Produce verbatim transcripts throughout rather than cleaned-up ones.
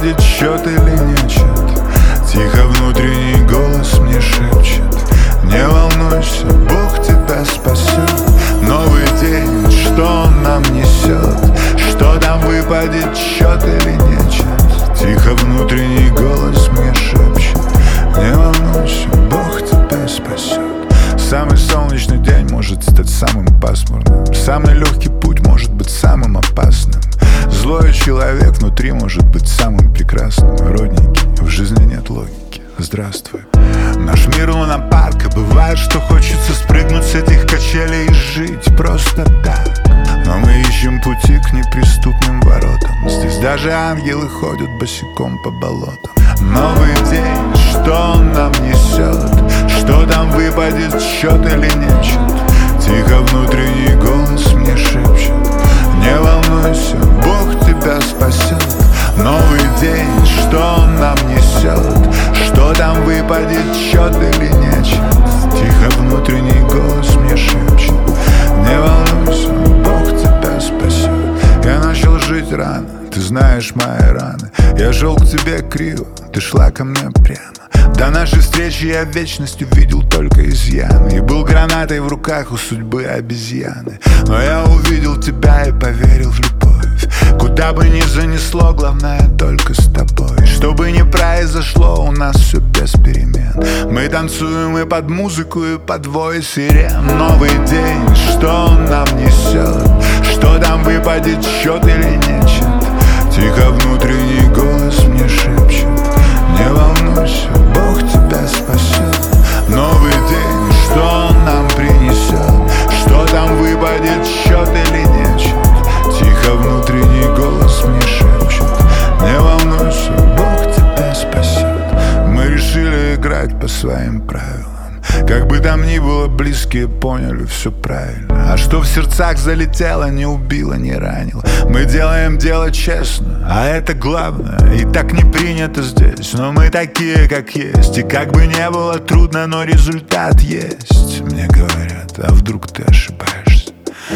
выпадет счет или нечет. Тихо внутренний голос мне шепчет: не волнуйся, Бог тебя спасет. Новый день, что он нам несет? Что там выпадет счет или нечет? Тихо внутренний голос мне шепчет: не волнуйся, Бог тебя спасет. Самый солнечный день может стать самым пасмурным. Самый легкий путь может быть самым опасным. Злой человек внутри может быть самым прекрасным. Родненький, в жизни нет логики. Здравствуй. Наш мир лунопарк, и бывает, что хочется спрыгнуть с этих качелей и жить просто так. Но мы ищем пути к неприступным воротам. Здесь даже ангелы ходят босиком по болотам. Новый день, что он нам несет? Что там выпадет счет или нечет? Тихо внутренний голос мне шепчет: не волнуйся, Бог тебя спасет. Новый день, что он нам несет? Что там выпадет счет или нечет? Тихо внутренний голос мне шепчет: не волнуйся, Бог тебя спасет. Я начал жить рано, ты знаешь мои раны. Я шел к тебе криво, ты шла ко мне прямо. До нашей встречи я в вечности видел только изъяны. И был гранатой в руках у судьбы обезьяны. Но я увидел тебя и поверил в любовь. Куда бы ни занесло, главное только с тобой. Что бы ни произошло, у нас все без перемен. Мы танцуем и под музыку, и под вой сирен. Новый день, что он нам несет? Что там выпадет счет или нечет? Тихо внутренний голос мне шепчет: не волнуйся, Бог тебя спасет. Новый день, что он нам принесет? Что там выпадет счет или нечет? Тихо внутренний голос мне шепчет: не волнуйся, Бог тебя спасет. Мы решили играть по своим правилам. Как бы там ни было, близкие поняли все правильно. А что в сердцах залетело, не убило, не ранило. Мы делаем дело честно, а это главное. И так не принято здесь, но мы такие, как есть. И как бы не было трудно, но результат есть. Мне говорят: а вдруг ты ошибаешься?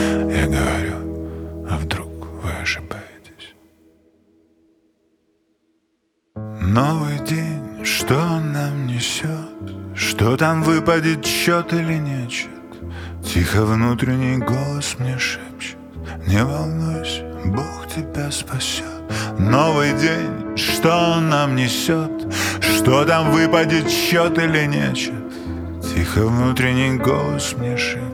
Я говорю: а вдруг вы ошибаетесь? Новый день, что он нам несет? Что там выпадет счет или нечет? Тихо внутренний голос мне шепчет: не волнуйся, Бог тебя спасет. Новый день, что он нам несет? Что там выпадет счет или нечет? Тихо внутренний голос мне шепчет: